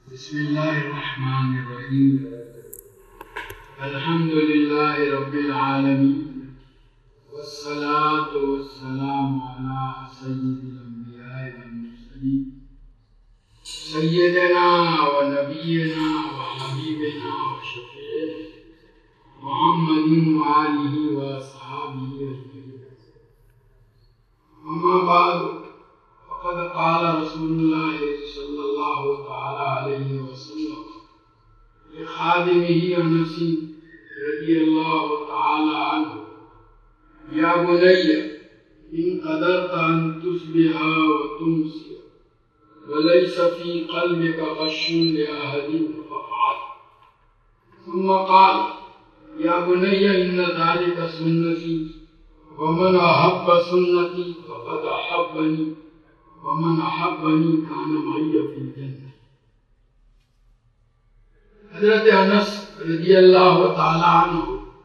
بسم الله الرحمن الرحيم. الحمد لله رب العالمين، والصلاة والسلام على سيد الأنبياء والمرسلين سيدنا ونبينا وحبيبنا وشفيعنا محمد وآله وأصحابه أجمعين. أما بعد، فقد قال رسول الله صلى الله تعالى عليه وسلم لخادمه أنس رضي الله تعالى عنه: يا بني، إن قدرت أن تصبح وتمسي وليس في قلبك غش لأحد فافعل. ثم قال: يا بني، إن ذلك سنتي، ومن أحب سنتي فقد أحبني، ومن أحبني كان معي في الجنة. حضرت انس رضی اللہ تعالی عنہ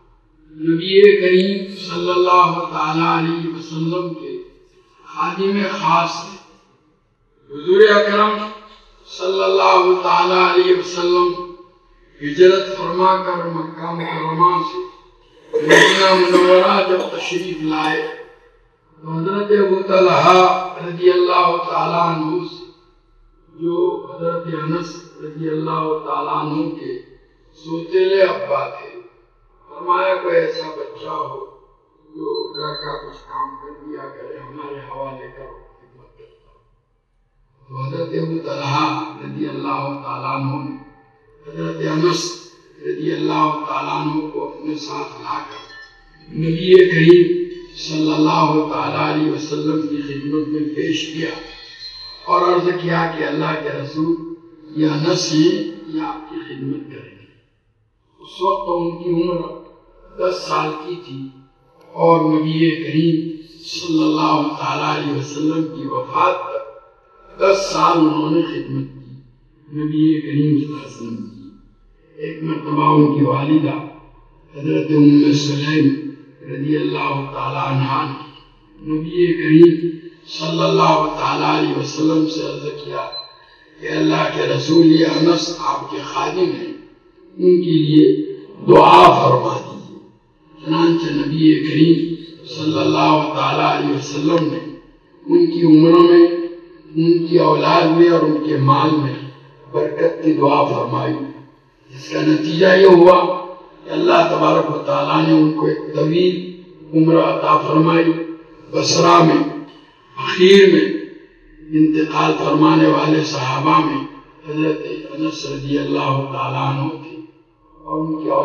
نبی کریم صلی اللہ تعالی علیہ وسلم کے خادم خاص تھے. حضور اکرم صلی اللہ تعالی علیہ وسلم ہجرت فرما کر مکہ مکرمہ سے مدینہ منورہ جب تشریف لائے تو حضرت ابو طلحہ رضی اللہ تعالی عنہ سے، جو حضرت انس رضی اللہ تعالیٰ عنہ کے سوتیلے ابا تھے، فرمایا کوئی ایسا بچہ ہو جو گھر کا کچھ کام کر دیا کرے، ہمارے حوالے کرو، خدمت کرتا ہو. تو حضرت ابو طلحہ رضی اللہ تعالیٰ عنہ نے حضرت انس رضی اللہ تعالیٰ عنہ کو اپنے ساتھ لا کر نبی کریم صلی اللہ تعالیٰ علیہ وسلم کی خدمت میں پیش کیا اور عرض کیا کہ اللہ کے رسول یہ انس ہیں، یہ آپ کی خدمت کریں گے. اس وقت ان کی عمر 10 سال کی تھی اور نبی کریم صلی اللہ تعالیٰ علیہ وسلم کی وفات تک 10 سال انہوں نے خدمت کی نبی کریم صلی اللہ علیہ وسلم کی. ایک مرتبہ ان کی والدہ حضرت ام سلیم رضی اللہ تعالیٰ عنہ نے نبی کریم صلی اللہ تعالیٰ علیہ وسلم سے عرض کیا کہ اللہ کے رسول یہ انس آپ کے خادم ہیں، ان کے لیے دعا فرما دیجیے. چنانچہ نبی کریم صلی اللہ تعالیٰ علیہ وسلم نے ان کی عمر میں، ان کی اولاد میں اور ان کے مال میں برکت کی دعا فرمائی. اس کا نتیجہ یہ ہوا کہ اللہ تبارک و تعالیٰ نے ان کو ایک طویل عمر عطا فرمائی. بصرہ میں اخیر میں انتقال فرمانے والے صحابہ میں حضرت انس رضی اللہ تعالیٰ عنہ تھے، اور ان کی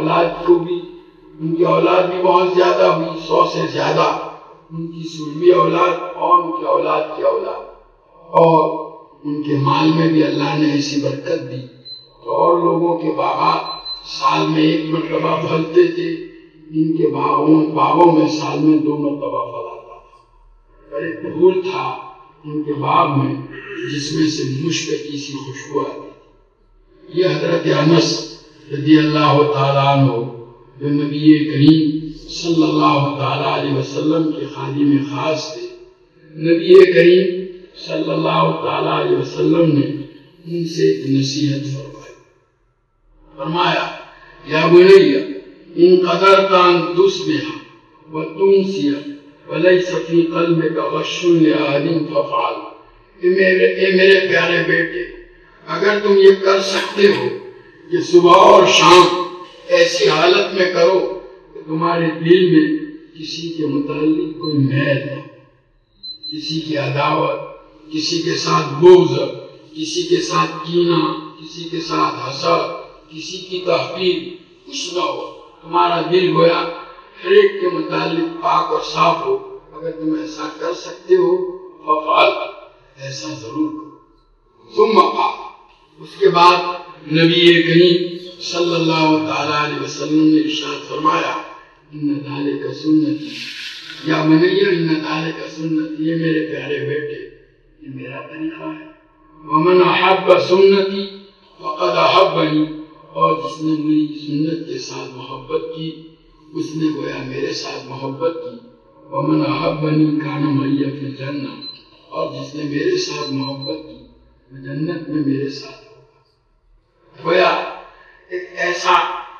اولاد بھی بہت زیادہ ہوئی، 100 سے زیادہ ان کی سلبی اولاد اور ان کی اولاد کی اولاد. اور ان کے مال میں بھی اللہ نے ایسی برکت دی تو اور لوگوں کے باغات سال میں 1 مرتبہ پھلتے تھے، ان کے باغوں میں سال میں 2 مرتبہ پھل آتا تھا. اور ایک پھول تھا ان کے باغ میں جس میں سے مشک کی سی خوشبو آتی تھی. یہ حضرت انس رضی اللہ تعالیٰ عنہ جو نبی کریم صلی اللہ تعالیٰ علیہ وسلم کے خادم خاص تھے، نبی کریم صلی اللہ تعالیٰ علیہ وسلم نے ان سے ایک نصیحت فرمائی. فرمایا: یا بنی، ان قدرت ان تصبح وتمسی ولیس فی قلبک غش لأحد فافعل. اے میرے پیارے بیٹے، اگر تم یہ کر سکتے ہو کہ صبح اور شام ایسی حالت میں کرو کہ تمہارے دل میں کسی کے متعلق کوئی میل نہ، کسی کی عداوت، کسی کے ساتھ بغض، کسی کے ساتھ کینہ، کسی کے ساتھ حسد، کسی کی تحقیر کچھ نہ ہو، تمہارا دل گویا ہر ایک کے متعلق پاک اور صاف ہو، اگر تم ایسا کر سکتے ہو فافعل، ایسا ضرور کرو. ثم قال، اس کے بعد نبی کریم صلی اللہ تعالیٰ علیہ وسلم نے ارشاد فرمایا: ان ذالک سنتی، یا بنی ان ذالک سنتی، یہ میرے پیارے بیٹے یہ میرا طریقہ ہے. ومن احب سنتی فقد احبنی، اور جس نے میری سنت کے ساتھ محبت کی اس نے گویا میرے ساتھ محبت کی. ومن احبنی کان معی فی الجنہ، اور جس نے میرے ساتھ محبت کی وہ جنت میں میرے ساتھ ہوگا. گویا ایک ایسا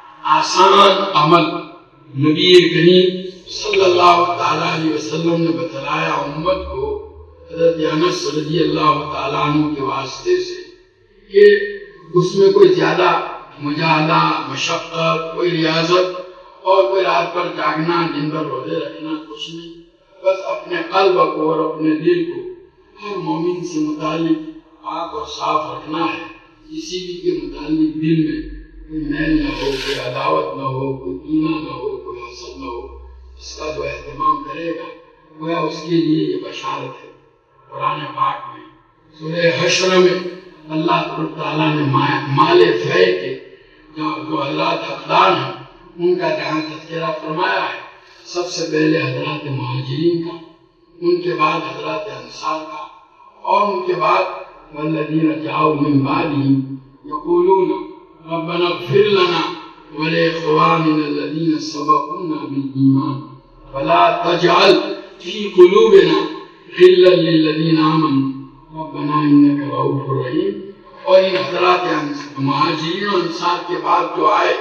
آسان عمل نبی کریم صلی اللہ تعالیٰ علیہ وسلم نے بتلایا امت کو حضرت انس رضی اللہ تعالیٰ عنہ کے واسطے سے کہ اس میں کوئی زیادہ مجاہدہ، مشقت، کوئی ریاضت اور کوئی رات پر جاگنا، دن بھر روزے رکھنا کچھ نہیں. بس اپنے قلب کو اور اپنے دل کو ہر مومن سے متعلق پاک اور صاف رکھنا ہے. کسی بھی کے متعلق دل میں کوئی میل نہ ہو، کوئی عداوت نہ ہو، کوئی کینہ نہ ہو، کوئی حسد نہ ہو. اس کا جو اہتمام کرے گا گویا اس کے لیے یہ بشارت ہے. قرآن پاک میں سورہ حشر میں اللہ تعالیٰ نے مال فے کے جو حضرات حقدار ہیں ان کا جہاں تذکرہ فرمایا ہے، سب سے پہلے حضرات مہاجرین کا، ان کے بعد حضرات انصار کا، اور ان کے بعد والذین جاؤوا من بعدہم یقولون ربنا اغفر لنا ولإخواننا الذین سبقونا بالایمان ولا تجعل فی قلوبنا غلا للذین آمنوا ربنا انک رؤوف رحیم. اور ان حضرات مہاجرین و انصار کے بعد جو آئے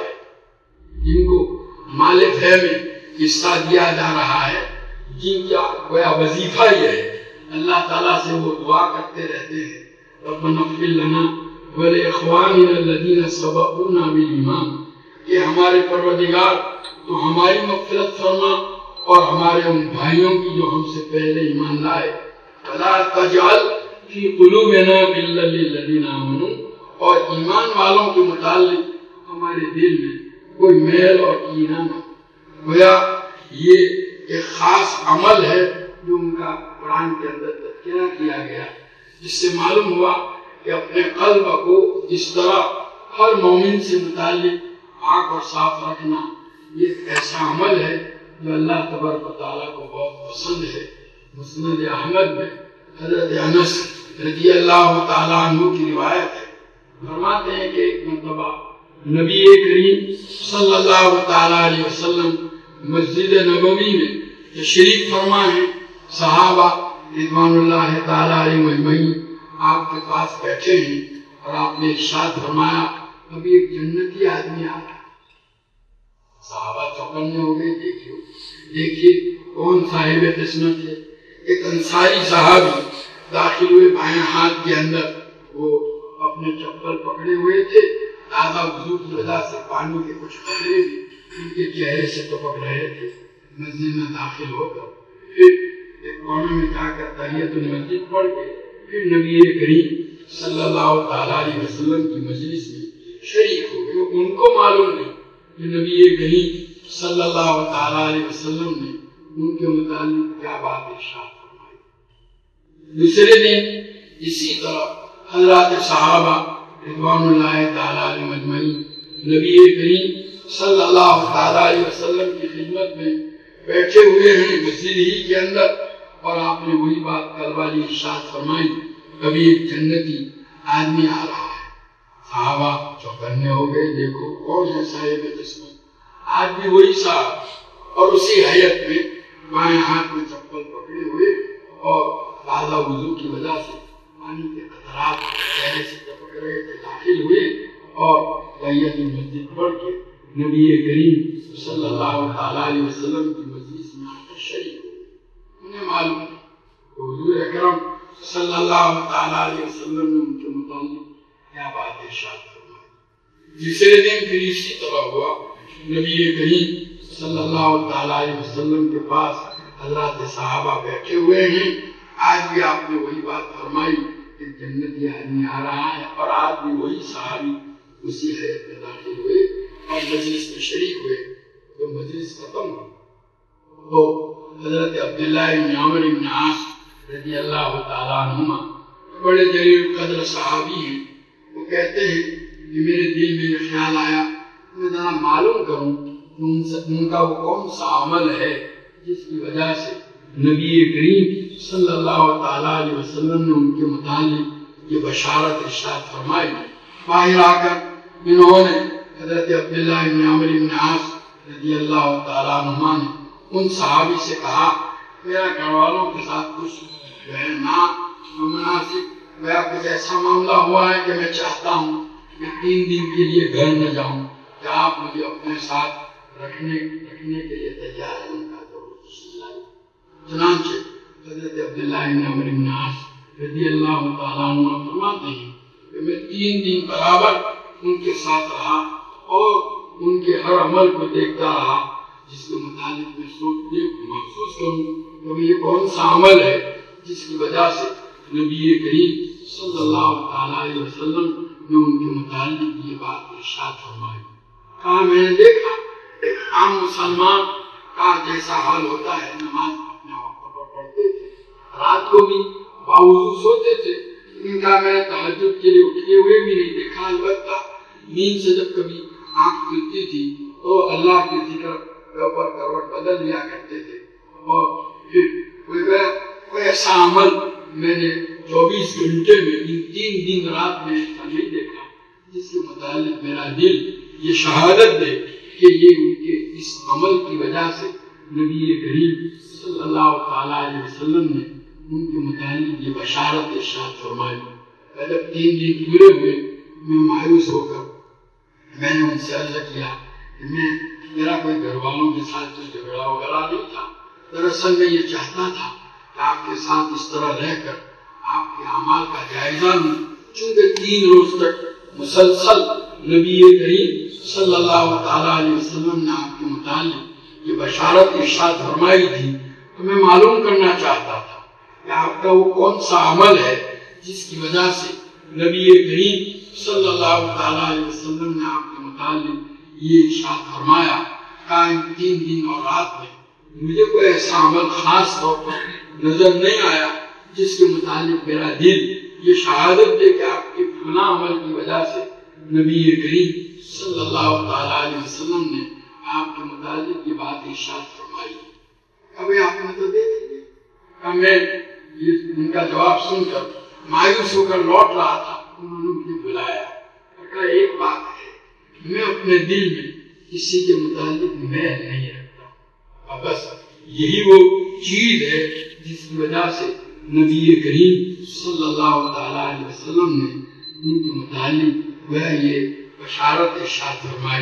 جن کو مال فے میں حصہ دیا جا رہا ہے، جن کا گویا وظیفہ یہ ہے اللہ تعالیٰ سے وہ دعا کرتے رہتے ہیں ربنا اغفر لنا ولإخواننا الذین سبقونا بالایمان، کہ ہمارے پروردگار تو ہماری مغفرت فرما اور ہمارے ان بھائیوں کی جو ہم سے پہلے ایمان لائے. ولا تجعل فی قلوبنا غلا للذین آمنوا، اور ایمان والوں کے متعلق ہمارے دل میں کوئی میل اور کینہ نہ. گویا یہ ایک خاص عمل ہے جو ان کا قرآن کے اندر تذکرہ کیا گیا، جس سے معلوم ہوا کہ اپنے قلب کو اس طرح ہر مومن سے متعلق پاک اور صاف رکھنا یہ ایک ایسا عمل ہے جو اللہ تبارک و تعالیٰ کو بہت پسند ہے. مسند احمد میں حضرت انس رضی اللہ تعالیٰ عنہ کی روایت ہے، فرماتے ہیں کہ ایک مرتبہ نبی کریم صلی اللہ تعالیٰ علیہ وسلم مسجد نبوی میں تشریف فرما ہے. صحابہ رضوان اللہ تعالیٰ علیہ مجمعین آپ کے پاس بیٹھے ہیں اور آپ نے ارشاد فرمایا ابھی ایک جنتی آدمی آ رہا ہے. صحابہ چوکنے ہو گئے، دیکھیے کون صاحب قسمت ہے. ایک انصاری صحابی داخل ہوئے، بائیں ہاتھ کے اندر وہ اپنے چپل پکڑے ہوئے تھے. تازہ وضو کی وجہ سے پانی کے کچھ قطرے بھی ان کے چہرے سے ٹپک رہے تھے. مسجد میں داخل ہو کر پھر ایک کونے میں جا کر تحیت المسجد پڑھ کے پھر نبی کریم صلی اللہ تعالیٰ علیہ وسلم کی مجلس میں شریک ہو گئے. ان کو معلوم نہیں کہ نبی کریم صلی اللہ تعالیٰ علیہ وسلم نے ان کے متعلق کیا بات ارشاد فرمائی. دوسرے دن اسی طرح حضرات صحابہ رضوان اللہ تعالیٰ علیہ مجمعین نبی کریم صلی اللہ تعالیٰ علیہ وسلم کی خدمت میں بیٹھے ہوئے ہیں مسجد ہی کے اندر، اور آپ نے وہی بات کل والی ارشاد فرمائی کبھی ایک جنتی آدمی آ رہا ہے. صحابہ چوکنے ہو گئے، دیکھو کون ہے صاحب قسمت. آج بھی وہی صاحب اور اسی حیت میں بائیں ہاتھ میں چپل پکڑے ہوئے اور تازہ وضو کی وجہ سے پانی کے قطرات چہرے سے ٹپک رہے تھے. داخل ہوئے اور تحیت المسجد پڑھ کے نبی کریم صلی اللہ تعالیٰ علیہ وسلم کی مجلس میں آ کر شریک ہوئے. انہیں معلوم ہے کہ حضور اکرم صلی اللہ تعالیٰ علیہ وسلم نے ان کے متعلق کیا بات ارشاد فرمائی. دوسرے دن پھر اسی طرح ہوا، نبی کریم صلی اللہ تعالیٰ علیہ وسلم کے پاس حضرات صحابہ بیٹھے ہوئے ہیں. آج بھی آپ نے وہی بات فرمائی کہ جنتی آدمی آ رہا ہے، اور آج بھی وہی صحابی اسی حیت میں داخل ہوئے اور مجلس میں شریک ہوئے. تو مجلس ختم ہوئی تو حضرت عبداللہ بن عمرو بن عاص رضی اللہ تعالیٰ عنہما بڑے جلیل قدر صحابی ہیں. وہ کہتے ہیں کہ میرے دل میں یہ خیال آیا میں ذرا معلوم کروں ان کا وہ کون سا عمل ہے جس کی وجہ سے نبی کریم صلی اللہ تعالیٰ علیہ وسلم نے ان کے متعلق یہ بشارت ارشاد فرمائی. باہر آ کر انہوں نے حضرت عبداللہ بن عمرو بن عاص رضی اللہ تعالیٰ عنہما نے ان صحابی سے کہا میرا گھر والوں کے ساتھ کچھ جو ہے نامناسب کچھ ایسا معاملہ ہوا ہے کہ میں چاہتا ہوں میں 3 دن کے لیے گھر نہ جاؤں، کیا آپ مجھے اپنے ساتھ رکھنے کے لیے تیار ہیں؟ ان کا ضرور۔ چنانچہ حضرت عبداللہ بن عمرو بن عاص رضی اللہ تعالیٰ عنہ فرماتے ہیں کہ میں 3 دن برابر ان کے ساتھ رہا اور ان کے ہر عمل کو دیکھتا رہا، جس کے متعلق میں محسوس کروں کہ یہ کون سا عمل ہے جس کی وجہ سے نبی کریم صلی اللہ تعالیٰ علیہ وسلم نے ان کے متعلق یہ بات ارشاد فرمائی۔ کہا میں نے دیکھا عام مسلمان کا جیسا حال ہوتا ہے، نماز اپنے وقت پر پڑھتے تھے، رات کو بھی باوضو سوتے تھے، ان کا میں نے تہجد کے لیے اٹھے ہوئے بھی نہیں دیکھا۔ البتہ نیند سے جب کبھی آنکھ کھلتی تھی تو اللہ کے ذکر پر کروٹ بدل لیا کرتے تھے، اور پھر کوئی ایسا عمل میں نے 24 گھنٹے میں 3 دن رات میں ایسا نہیں دیکھا جس کے متعلق میرا دل یہ شہادت دے کہ یہ ان کے اس عمل کی وجہ سے نبی کریم صلی اللہ تعالیٰ علیہ وسلم نے ان کے متعلق یہ بشارت ارشاد فرمائی۔ جب 3 دن پورے ہوئے میں مایوس ہو کر میں نے ان سے عرض کیا کہ میرا کوئی گھر والوں کے ساتھ کوئی جھگڑا وغیرہ نہیں تھا، دراصل میں یہ چاہتا تھا کہ آپ کے ساتھ اس طرح رہ کر آپ کے اعمال کا جائزہ لوں، چونکہ 3 روز تک مسلسل نبی کریم صلی اللہ تعالیٰ علیہ وسلم نے آپ کے متعلق یہ بشارت ارشاد فرمائی تھی، تو میں معلوم کرنا چاہتا تھا کہ آپ کا وہ کون سا عمل ہے جس کی وجہ سے نبی کریم صلی اللہ تعالیٰ علیہ وسلم نے آپ کے متعلق یہ ارشاد فرمایا۔ کہ 3 دن اور رات میں مجھے کوئی ایسا عمل خاص طور پر نظر نہیں آیا جس کے متعلق میرا دل یہ شہادت دے کہ آپ کے فلاں عمل کی وجہ سے نبی کریم صلی اللہ تعالیٰ علیہ وسلم نے آپ کے متعلق یہ بات ارشاد فرمائی۔ کبھی آپ نے تو دیکھ لیا۔ میں ان کا جواب سن کر مایوس ہو کر لوٹ رہا تھا، انہوں نے مجھے بلایا اور کہا ایک بات ہے، میں اپنے دل میں کسی کے متعلق میل نہیں رکھتا، بس یہی وہ چیز ہے جس کی وجہ سے نبی کریم صلی اللہ تعالیٰ علیہ وسلم نے ان کے متعلق وہ یہ بشارت ارشاد فرمائی۔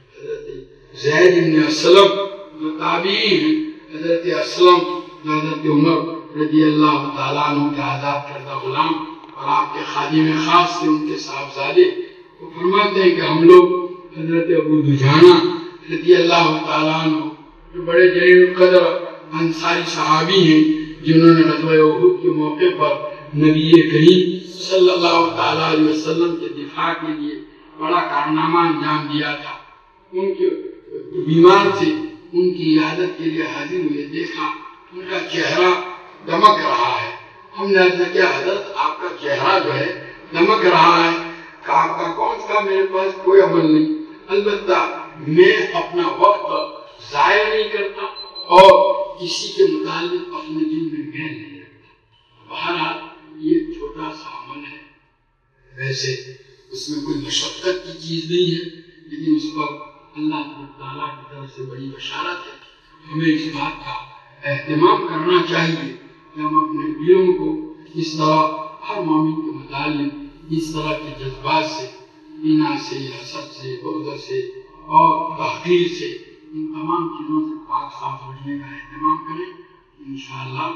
حضرت زید بن اسلم جو تابعی ہیں، حضرت اسلم جو حضرت عمر رضی اللہ تعالیٰ عنہ کے آزاد کردہ غلام اور آپ کے خادم خاص تھے، ان کے صاحبزادے، وہ فرماتے ہیں کہ ہم لوگ حضرت ابو دجانہ رضی اللہ تعالیٰ عنہ جو بڑے جلیل القدر انصاری صحابی ہیں، جنہوں نے غزوہ احد کے موقع پر نبی کریم صلی اللہ تعالیٰ علیہ وسلم کے دفاع کے لیے بڑا کارنامہ انجام دیا تھا، ان کے بیمار تھے، ان کی عیادت کے لیے حاضر ہوئے، دیکھا ان کا چہرہ دمک رہا ہے۔ ہم نے عرض کیا حضرت آپ کا چہرہ جو ہے دمک رہا ہے، کہ آپ کا کون سا میرے پاس کوئی عمل نہیں، البتہ میں اپنا وقت ضائع نہیں کرتا اور کسی کے متعلق اپنے دل میں میل نہیں رکھتا۔ بہرحال یہ چھوٹا سا عمل ہے، ویسے اس میں کوئی مشقت کی چیز نہیں ہے، لیکن اس پر اللہ تعالیٰ کی طرف سے بڑی بشارت ہے۔ ہمیں اس بات کا اہتمام کرنا چاہیے کہ ہم اپنے دلوں کو اس طرح ہر مومن کے متعلق اس طرح کے جذبات سے، کینہ سے، حسد سے، بغض سے اور تحقیر سے، ان تمام چیزوں سے پاک صاف رکھنے کا اہتمام کریں۔ انشاءاللہ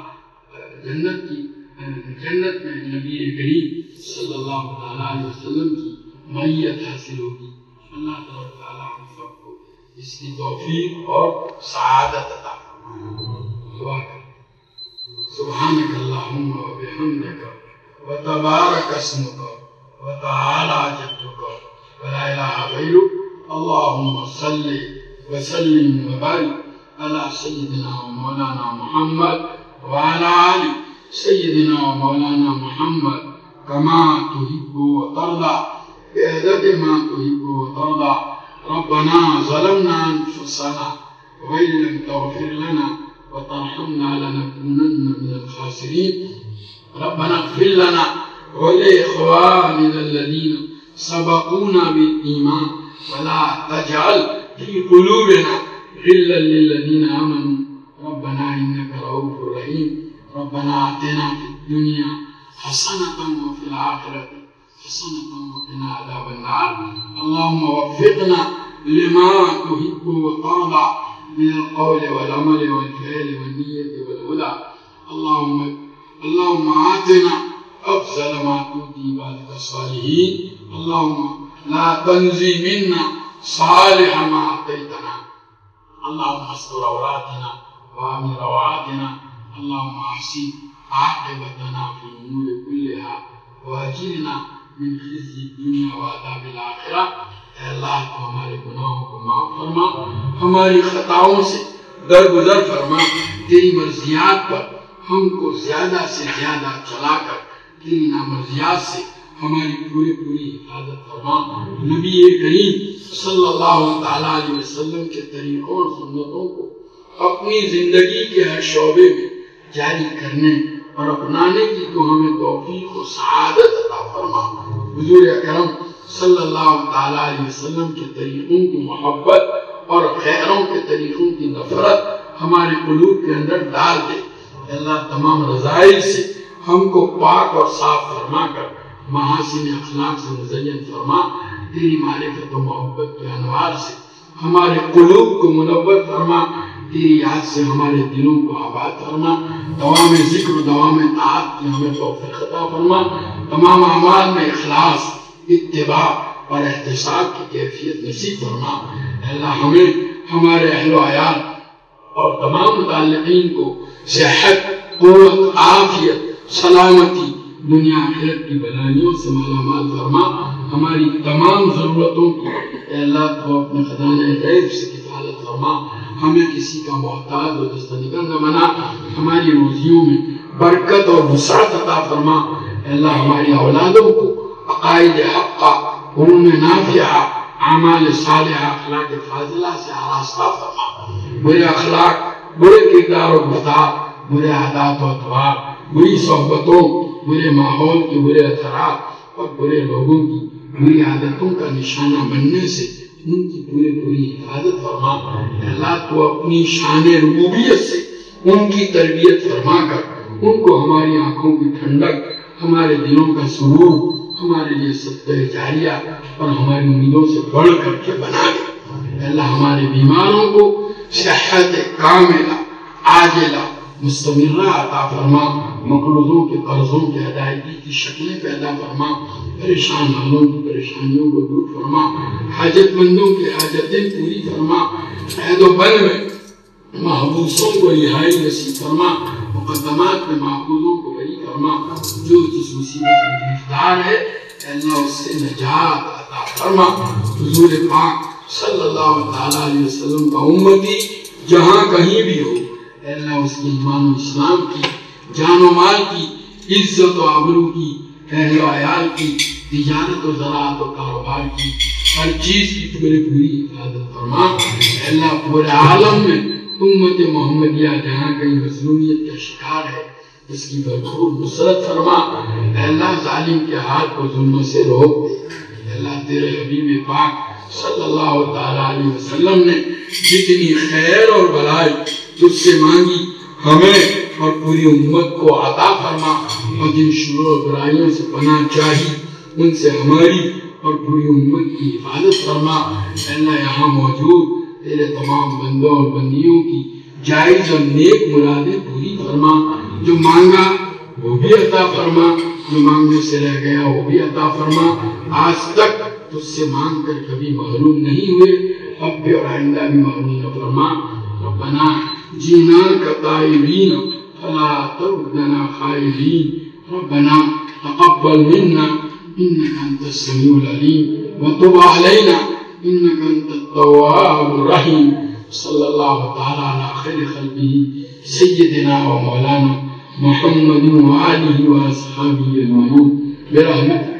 جنت میں نبی کریم صلی اللہ تعالیٰ علیہ وسلم کی معیت حاصل ہوگی۔ اللہ تعالیٰ ہم سب کو اس کی توفیق اور سعادت عطا فرمائے۔ دعا کریں۔ سبحانک اللہم و بحمدک و تبارک اسمک و تعالی جدک و لا الہ غیرک، اللہم صلی وسلم و بارک علی سیدنا و مولانا محمد وعلی آل سیدنا و مولانا محمد کما تحب و ترضى بعدد ما تحب و ترضى۔ ربنا ظلمنا انفسنا وإن لم تغفر لنا وترحمنا لنكونن من الخاسرين۔ ربنا اغفر لنا ولإخواننا الذين سبقونا بالإيمان ولا تجعل في قلوبنا غلا للذين آمنوا ربنا إنك رؤوف رحيم۔ ربنا آتنا في الدنيا حسنة وفي الآخرة حسنة وقنا عذاب النار۔ النار اللهم وفقنا لما تحب وترضى من القول والعمل والفعل والنية والهدى اللهم آتنا أفضل ما تؤتي عبادك الصالحين اللهم لا تنزي منا صالح ما أعطيتنا اللهم استر عوراتنا وآمن روعاتنا اللهم أحسن عاقبتنا في الأمور كلها وأجرنا من خزي الدنيا وعذاب الآخرة اے اللہ تو ہمارے گناہوں کو معاف فرما ہماری خطاؤں سے درگزر فرما تیری مرضیات پر ہم کو زیادہ سے زیادہ چلا کر تیری نامرضیات سے ہماری پوری حفاظت فرما نبی کریم صلی اللہ تعالیٰ علیہ وسلم کے طریقوں اور سنتوں کو اپنی زندگی کے ہر شعبے میں جاری کرنے اور اپنانے کی تو ہمیں توفیق و سعادت عطا فرما حضور اکرم صلی اللہ تعالیٰ علیہ وسلم کے طریقوں کی محبت اور خیروں کے طریقوں کی نفرت ہمارے قلوب کے اندر ڈال دے اللہ تمام رذائل سے ہم کو پاک اور صاف فرما کر محاسن اخلاق سے مزین فرما تیری معرفت و محبت کے انوار سے ہمارے قلوب کو منور فرما تیری یاد سے ہمارے دلوں کو آباد فرما دوام ذکر و دوام طاعت کی ہمیں توفیق عطا فرما تمام اعمال میں اخلاص اتباع اور احتساب کی کیفیت نصیب فرما اللہ ہمیں ہمارے اہل و عیال اور تمام متعلقین کو صحت قوت عافیت سلامتی دنیا آخرت کی بلائیوں سے مالا مال فرما ہماری تمام ضرورتوں کی اے اللہ تو اپنے خزانہ غیب سے کفالت فرما ہمیں کسی کا محتاج و دستنگر نہ بنا ہماری روزیوں میں برکت اور وسعت عطا فرما اے اللہ ہماری اولادوں کو عقائد حقہ علوم نافعہ اعمال صالحہ اخلاق فاضلہ سے آراستہ فرما برے اخلاق برے کردار و گفتار برے عادات و اطوار بری صحبتوں برے ماحول کے برے اثرات اور برے لوگوں کی بری عادتوں کا نشانہ بننے سے ان کی پوری حفاظت فرما اللہ تو اپنی شان ربوبیت سے ان کی تربیت فرما کر ان کو ہماری آنکھوں کی ٹھنڈک ہمارے دلوں کا سرور ہمارے لیے صدقہ جاریہ اور ہماری امیدوں سے بڑھ کر کے بنا دے اللہ ہمارے بیماروں کو صحت کاملہ عاجلہ مستمرہ عطا فرما مقروضوں کے قرضوں کے ادائیگی کی شکلیں پیدا فرما پریشان حالوں کی پریشانیوں کو دور فرما حاجت مندوں کی حاجتیں پوری فرما عہد و بن میں محبوسوں کو رہائی نصیب فرما مقدمات میں محفوظوں کو بری فرما جو جس مصیبت میں گرفتار ہے اللہ اس سے نجات عطا فرما حضور پاک صلی اللہ تعالیٰ علیہ وسلم کا امتی جہاں کہیں بھی ہو اللہ اس کی ایمان و اسلام کی جان و مال کی عزت و آبرو کی اہل و عیال کی تجارت و زراعت و کاروبار کی ہر چیز کی پوری حفاظت فرما اللہ پورے عالم میں امت محمدیہ جہاں کہیں مظلومیت کا شکار ہے اس کی بھرپور نصرت فرما اللہ ظالم کے ہاتھ کو ظلم سے روک دے اللہ تیرے حبیب پاک صلی اللہ تعالیٰ علیہ وسلم نے جتنی خیر اور بھلائی تجھ سے مانگی ہمیں اور پوری امت کو عطا فرما اور جن شرور اور برائیوں سے پناہ چاہی ان سے ہماری اور پوری امت کی حفاظت فرما اللہ یہاں موجود تیرے تمام بندوں اور بندیوں کی جائز اور نیک مرادیں پوری فرما جو مانگا وہ بھی عطا فرما جو مانگنے سے رہ گیا وہ بھی عطا فرما آج تک تجھ سے مانگ کر کبھی محروم نہیں ہوئے اب بھی اور آئندہ بھی محروم نہ فرما ربنا جینا کتائبین فلا تردنا خائبین ربنا تقبل منا انك انت السميع العليم وتب علينا انك انت التواب الرحيم صلى الله تعالى على خير خلقه سيدنا ومولانا محمد وآله وأصحابه أجمعين برحمتك